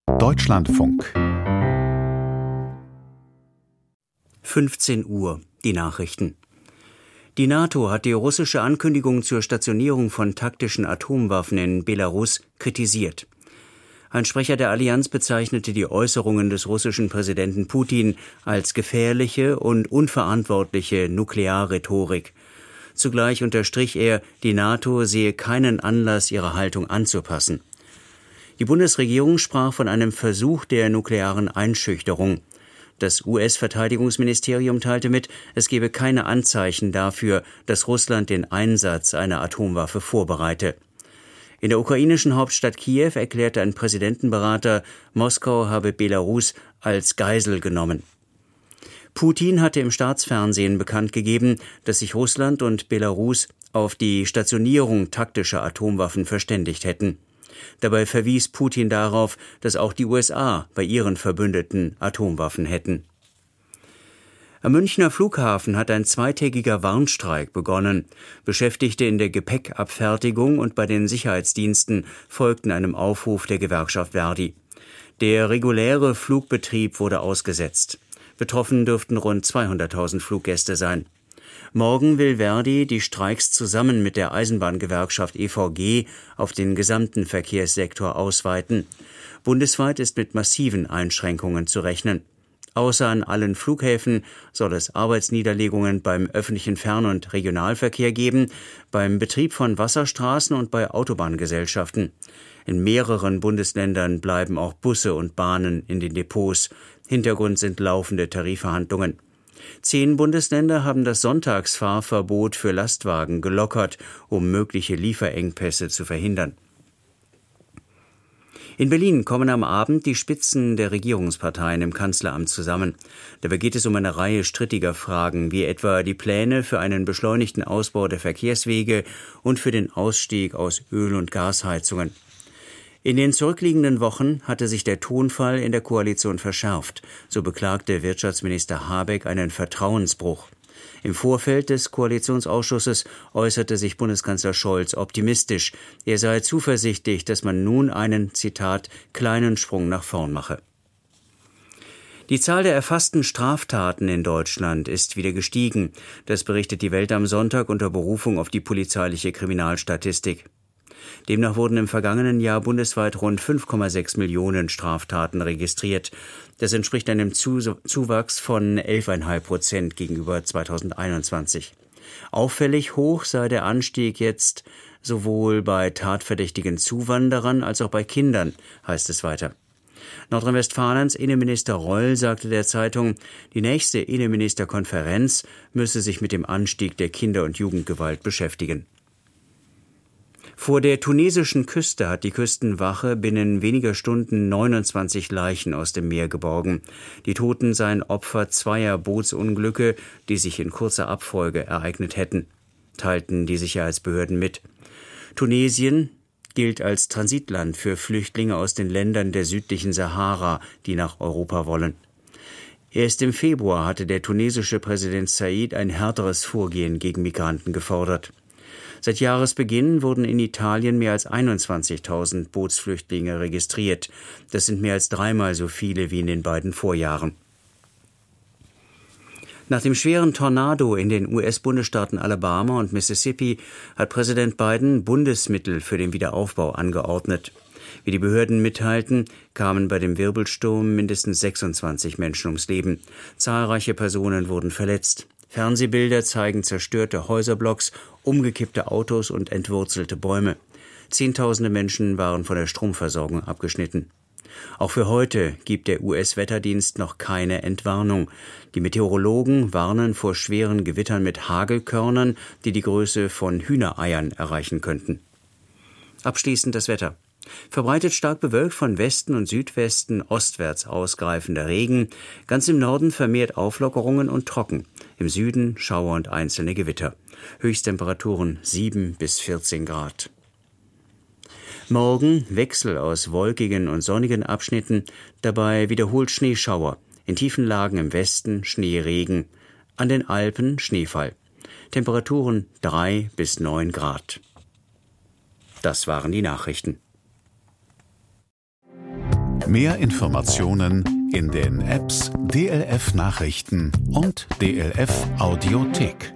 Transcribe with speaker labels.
Speaker 1: Deutschlandfunk.
Speaker 2: 15 Uhr, die Nachrichten. Die NATO hat die russische Ankündigung zur Stationierung von taktischen Atomwaffen in Belarus kritisiert. Ein Sprecher der Allianz bezeichnete die Äußerungen des russischen Präsidenten Putin als gefährliche und unverantwortliche Nuklearrhetorik. Zugleich unterstrich er, die NATO sehe keinen Anlass, ihre Haltung anzupassen. Die Bundesregierung sprach von einem Versuch der nuklearen Einschüchterung. Das US-Verteidigungsministerium teilte mit, es gebe keine Anzeichen dafür, dass Russland den Einsatz einer Atomwaffe vorbereite. In der ukrainischen Hauptstadt Kiew erklärte ein Präsidentenberater, Moskau habe Belarus als Geisel genommen. Putin hatte im Staatsfernsehen bekannt gegeben, dass sich Russland und Belarus auf die Stationierung taktischer Atomwaffen verständigt hätten. Dabei verwies Putin darauf, dass auch die USA bei ihren Verbündeten Atomwaffen hätten. Am Münchner Flughafen hat ein zweitägiger Warnstreik begonnen. Beschäftigte in der Gepäckabfertigung und bei den Sicherheitsdiensten folgten einem Aufruf der Gewerkschaft Verdi. Der reguläre Flugbetrieb wurde ausgesetzt. Betroffen dürften rund 200.000 Fluggäste sein. Morgen will Verdi die Streiks zusammen mit der Eisenbahngewerkschaft EVG auf den gesamten Verkehrssektor ausweiten. Bundesweit ist mit massiven Einschränkungen zu rechnen. Außer an allen Flughäfen soll es Arbeitsniederlegungen beim öffentlichen Fern- und Regionalverkehr geben, beim Betrieb von Wasserstraßen und bei Autobahngesellschaften. In mehreren Bundesländern bleiben auch Busse und Bahnen in den Depots. Hintergrund sind laufende Tarifverhandlungen. 10 Bundesländer haben das Sonntagsfahrverbot für Lastwagen gelockert, um mögliche Lieferengpässe zu verhindern. In Berlin kommen am Abend die Spitzen der Regierungsparteien im Kanzleramt zusammen. Dabei geht es um eine Reihe strittiger Fragen, wie etwa die Pläne für einen beschleunigten Ausbau der Verkehrswege und für den Ausstieg aus Öl- und Gasheizungen. In den zurückliegenden Wochen hatte sich der Tonfall in der Koalition verschärft. So beklagte Wirtschaftsminister Habeck einen Vertrauensbruch. Im Vorfeld des Koalitionsausschusses äußerte sich Bundeskanzler Scholz optimistisch. Er sei zuversichtlich, dass man nun einen, Zitat, kleinen Sprung nach vorn mache. Die Zahl der erfassten Straftaten in Deutschland ist wieder gestiegen. Das berichtet die Welt am Sonntag unter Berufung auf die polizeiliche Kriminalstatistik. Demnach wurden im vergangenen Jahr bundesweit rund 5,6 Millionen Straftaten registriert. Das entspricht einem Zuwachs von 11,5% gegenüber 2021. Auffällig hoch sei der Anstieg jetzt sowohl bei tatverdächtigen Zuwanderern als auch bei Kindern, heißt es weiter. Nordrhein-Westfalens Innenminister Reul sagte der Zeitung, die nächste Innenministerkonferenz müsse sich mit dem Anstieg der Kinder- und Jugendgewalt beschäftigen. Vor der tunesischen Küste hat die Küstenwache binnen weniger Stunden 29 Leichen aus dem Meer geborgen. Die Toten seien Opfer zweier Bootsunglücke, die sich in kurzer Abfolge ereignet hätten, teilten die Sicherheitsbehörden mit. Tunesien gilt als Transitland für Flüchtlinge aus den Ländern der südlichen Sahara, die nach Europa wollen. Erst im Februar hatte der tunesische Präsident Said ein härteres Vorgehen gegen Migranten gefordert. Seit Jahresbeginn wurden in Italien mehr als 21.000 Bootsflüchtlinge registriert. Das sind mehr als 3-mal so viele wie in den beiden Vorjahren. Nach dem schweren Tornado in den US-Bundesstaaten Alabama und Mississippi hat Präsident Biden Bundesmittel für den Wiederaufbau angeordnet. Wie die Behörden mitteilten, kamen bei dem Wirbelsturm mindestens 26 Menschen ums Leben. Zahlreiche Personen wurden verletzt. Fernsehbilder zeigen zerstörte Häuserblocks, umgekippte Autos und entwurzelte Bäume. Zehntausende Menschen waren von der Stromversorgung abgeschnitten. Auch für heute gibt der US-Wetterdienst noch keine Entwarnung. Die Meteorologen warnen vor schweren Gewittern mit Hagelkörnern, die die Größe von Hühnereiern erreichen könnten. Abschließend das Wetter. Verbreitet stark bewölkt, von Westen und Südwesten ostwärts ausgreifender Regen, ganz im Norden vermehrt Auflockerungen und trocken, im Süden Schauer und einzelne Gewitter. Höchsttemperaturen 7 bis 14 Grad. Morgen Wechsel aus wolkigen und sonnigen Abschnitten, dabei wiederholt Schneeschauer, in tiefen Lagen im Westen Schneeregen, an den Alpen Schneefall. Temperaturen 3 bis 9 Grad. Das waren die Nachrichten.
Speaker 1: Mehr Informationen in den Apps DLF Nachrichten und DLF Audiothek.